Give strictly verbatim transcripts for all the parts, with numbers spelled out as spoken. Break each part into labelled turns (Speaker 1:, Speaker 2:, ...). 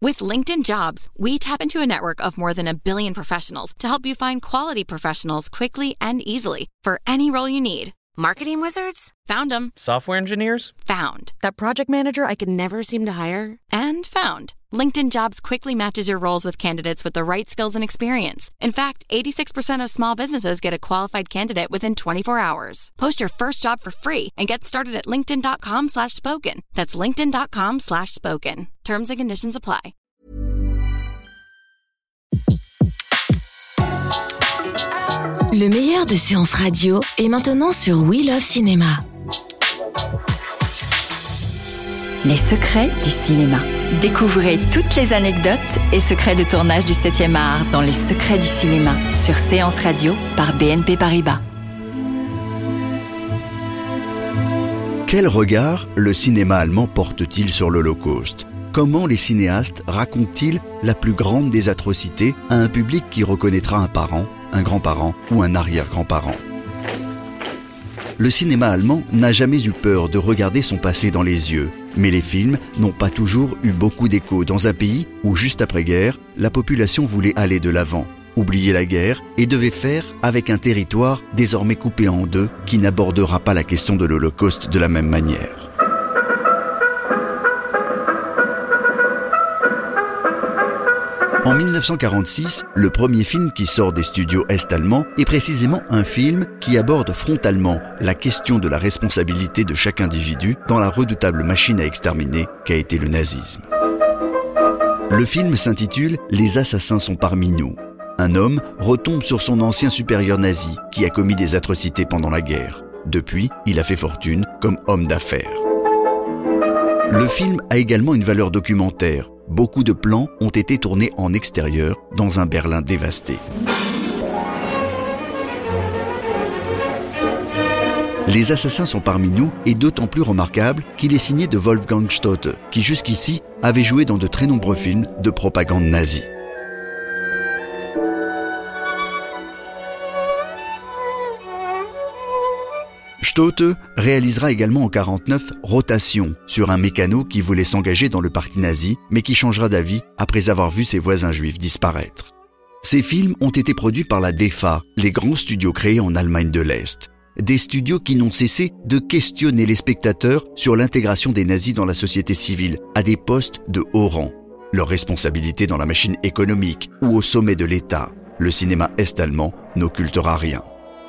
Speaker 1: With LinkedIn Jobs, we tap into a network of more than a billion professionals to help you find quality professionals quickly and easily for any role you need. Marketing wizards? Found them.
Speaker 2: Software engineers?
Speaker 1: Found. That project manager I could never seem to hire? And found. LinkedIn Jobs quickly matches your roles with candidates with the right skills and experience. In fact, eighty-six percent of small businesses get a qualified candidate within twenty-four hours. Post your first job for free and get started at linkedin.com slash spoken. That's linkedin.com slash spoken. Terms and conditions apply.
Speaker 3: Le meilleur de séances radio est maintenant sur We Love Cinéma.
Speaker 4: Les secrets du cinéma. Découvrez toutes les anecdotes et secrets de tournage du septième art dans Les secrets du cinéma sur Séance Radio par B N P Paribas.
Speaker 5: Quel regard le cinéma allemand porte-t-il sur l'Holocauste ? Comment les cinéastes racontent-ils la plus grande des atrocités à un public qui reconnaîtra un parent, un grand-parent ou un arrière-grand-parent ? Le cinéma allemand n'a jamais eu peur de regarder son passé dans les yeux, mais les films n'ont pas toujours eu beaucoup d'écho dans un pays où, juste après-guerre, la population voulait aller de l'avant, oublier la guerre et devait faire avec un territoire désormais coupé en deux qui n'abordera pas la question de l'Holocauste de la même manière. En dix-neuf cent quarante-six, le premier film qui sort des studios est-allemands est précisément un film qui aborde frontalement la question de la responsabilité de chaque individu dans la redoutable machine à exterminer qu'a été le nazisme. Le film s'intitule « Les assassins sont parmi nous ». Un homme retombe sur son ancien supérieur nazi qui a commis des atrocités pendant la guerre. Depuis, il a fait fortune comme homme d'affaires. Le film a également une valeur documentaire. Beaucoup de plans ont été tournés en extérieur dans un Berlin dévasté. Les assassins sont parmi nous est d'autant plus remarquable qu'il est signé de Wolfgang Stotte, qui jusqu'ici avait joué dans de très nombreux films de propagande nazie. Stotte réalisera également en quarante-neuf Rotation sur un mécano qui voulait s'engager dans le parti nazi mais qui changera d'avis après avoir vu ses voisins juifs disparaître. Ces films ont été produits par la D E F A, les grands studios créés en Allemagne de l'Est. Des studios qui n'ont cessé de questionner les spectateurs sur l'intégration des nazis dans la société civile à des postes de haut rang, leur responsabilité dans la machine économique ou au sommet de l'État. Le cinéma est-allemand n'occultera rien.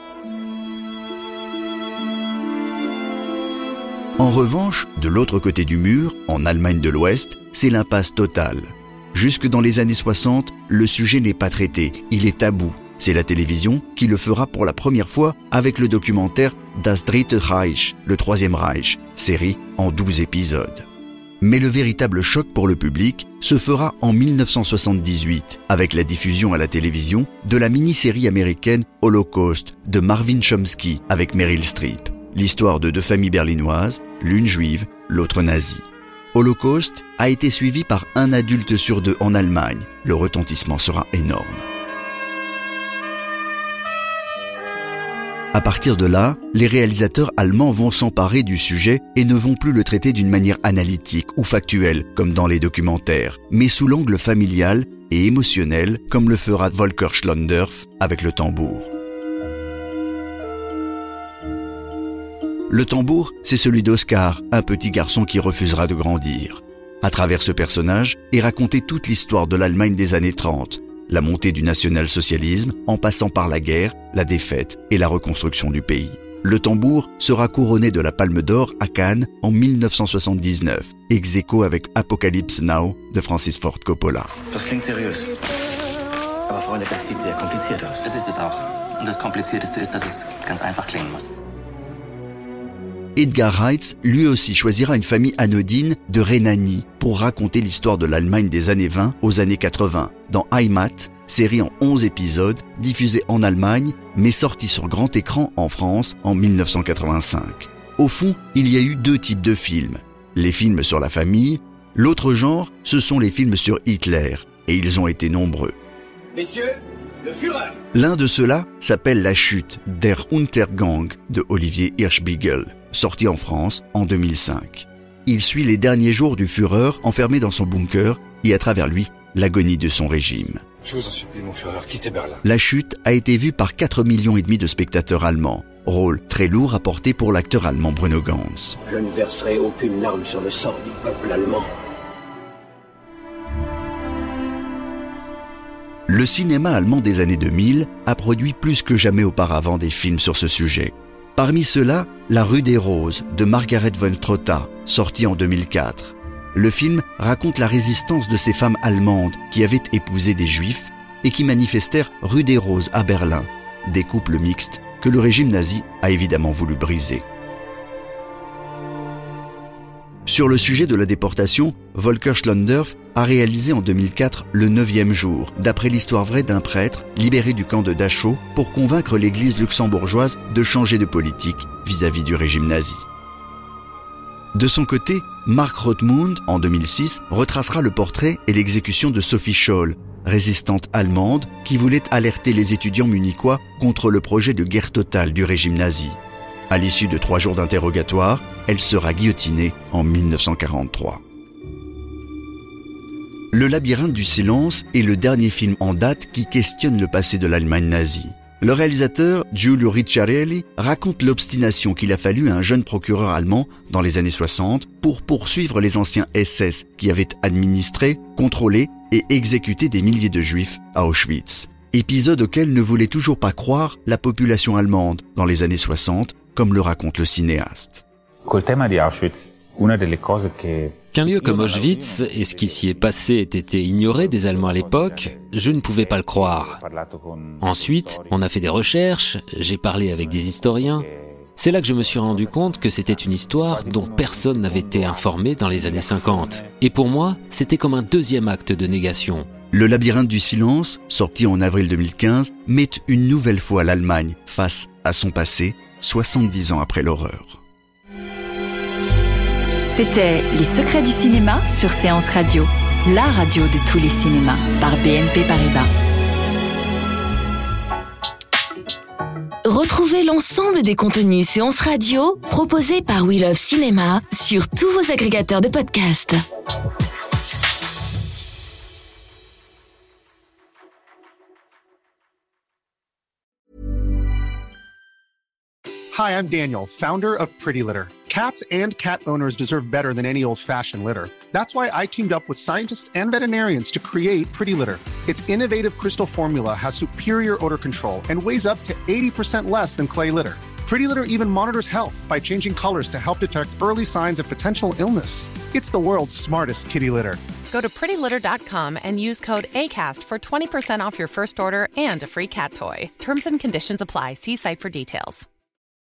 Speaker 5: En revanche, de l'autre côté du mur, en Allemagne de l'Ouest, c'est l'impasse totale. Jusque dans les années soixante, le sujet n'est pas traité, il est tabou. C'est la télévision qui le fera pour la première fois avec le documentaire Das Dritte Reich, le Troisième Reich, série en douze épisodes. Mais le véritable choc pour le public se fera en dix-neuf cent soixante-dix-huit avec la diffusion à la télévision de la mini-série américaine Holocaust de Marvin Chomsky avec Meryl Streep. L'histoire de deux familles berlinoises, l'une juive, l'autre nazie. Holocaust a été suivi par un adulte sur deux en Allemagne. Le retentissement sera énorme. À partir de là, les réalisateurs allemands vont s'emparer du sujet et ne vont plus le traiter d'une manière analytique ou factuelle, comme dans les documentaires, mais sous l'angle familial et émotionnel, comme le fera Volker Schlondorf avec Le Tambour. Le Tambour, c'est celui d'Oscar, un petit garçon qui refusera de grandir. À travers ce personnage est racontée toute l'histoire de l'Allemagne des années trente, la montée du national-socialisme en passant par la guerre, la défaite et la reconstruction du pays. Le Tambour sera couronné de la Palme d'Or à Cannes en dix-neuf cent soixante-dix-neuf, ex aequo avec Apocalypse Now de Francis Ford Coppola.
Speaker 6: Das klingt seriös. Aber Freunde, das sieht sehr kompliziert aus.
Speaker 7: Das ist es auch. Und das Komplizierteste ist, dass es ganz einfach klingen muss.
Speaker 5: Edgar Reitz, lui aussi, choisira une famille anodine de Rhénanie pour raconter l'histoire de l'Allemagne des années vingt aux années quatre-vingts, dans Heimat, série en onze épisodes, diffusée en Allemagne, mais sortie sur grand écran en France en dix-neuf cent quatre-vingt-cinq. Au fond, il y a eu deux types de films. Les films sur la famille, l'autre genre, ce sont les films sur Hitler, et ils ont été nombreux.
Speaker 8: Messieurs, le Führer!
Speaker 5: L'un de ceux-là s'appelle La Chute, Der Untergang de Olivier Hirschbiegel, sorti en France en deux mille cinq. Il suit les derniers jours du Führer enfermé dans son bunker et à travers lui, l'agonie de son régime.
Speaker 2: Je vous en supplie, mon Führer, quittez Berlin.
Speaker 5: La chute a été vue par quatre millions et demi de spectateurs allemands. Rôle très lourd à porter pour l'acteur allemand Bruno Ganz.
Speaker 8: Je ne verserai aucune larme sur le sort du peuple allemand.
Speaker 5: Le cinéma allemand des années deux mille a produit plus que jamais auparavant des films sur ce sujet. Parmi ceux-là, La rue des Roses de Margaret von Trotta, sorti en deux mille quatre. Le film raconte la résistance de ces femmes allemandes qui avaient épousé des juifs et qui manifestèrent rue des Roses à Berlin, des couples mixtes que le régime nazi a évidemment voulu briser. Sur le sujet de la déportation, Volker Schlondorf a réalisé en deux mille quatre Le neuvième jour, d'après l'histoire vraie d'un prêtre libéré du camp de Dachau pour convaincre l'église luxembourgeoise de changer de politique vis-à-vis du régime nazi. De son côté, Mark Rothmund, en deux mille six, retracera le portrait et l'exécution de Sophie Scholl, résistante allemande qui voulait alerter les étudiants munichois contre le projet de guerre totale du régime nazi. À l'issue de trois jours d'interrogatoire, elle sera guillotinée en mille neuf cent quarante-trois. Le labyrinthe du silence est le dernier film en date qui questionne le passé de l'Allemagne nazie. Le réalisateur Giulio Ricciarelli raconte l'obstination qu'il a fallu à un jeune procureur allemand dans les années soixante pour poursuivre les anciens S S qui avaient administré, contrôlé et exécuté des milliers de juifs à Auschwitz. Épisode auquel ne voulait toujours pas croire la population allemande dans les années soixante, comme le raconte le cinéaste.
Speaker 9: Qu'un lieu comme Auschwitz et ce qui s'y est passé ait été ignoré des Allemands à l'époque, je ne pouvais pas le croire. Ensuite, on a fait des recherches, j'ai parlé avec des historiens. C'est là que je me suis rendu compte que c'était une histoire dont personne n'avait été informé dans les années cinquante. Et pour moi, c'était comme un deuxième acte de négation.
Speaker 5: Le labyrinthe du silence, sorti en avril deux mille quinze, met une nouvelle fois l'Allemagne face à son passé, soixante-dix ans après l'horreur.
Speaker 4: C'était Les secrets du cinéma sur Séance Radio, la radio de tous les cinémas, par B N P Paribas.
Speaker 3: Retrouvez l'ensemble des contenus Séance Radio proposés par We Love Cinéma sur tous vos agrégateurs de podcasts.
Speaker 10: Hi, I'm Daniel, founder of Pretty Litter. Cats and cat owners deserve better than any old-fashioned litter. That's why I teamed up with scientists and veterinarians to create Pretty Litter. Its innovative crystal formula has superior odor control and weighs up to eighty percent less than clay litter. Pretty Litter even monitors health by changing colors to help detect early signs of potential illness. It's the world's smartest kitty litter.
Speaker 11: Go to pretty litter dot com and use code ACAST for twenty percent off your first order and a free cat toy. Terms and conditions apply. See site for details.